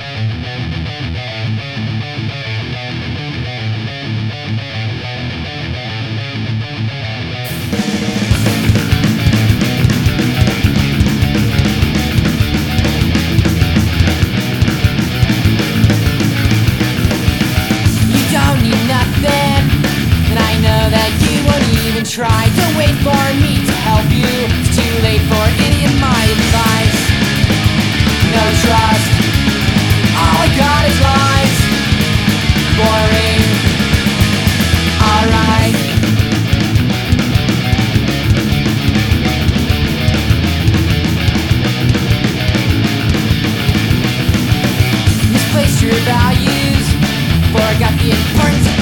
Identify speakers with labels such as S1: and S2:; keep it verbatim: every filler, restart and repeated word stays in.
S1: Try to wait for me to help you. It's too late for any of my advice. No trust, all I got is lies. Boring, alright. Misplaced your values, forgot the importance of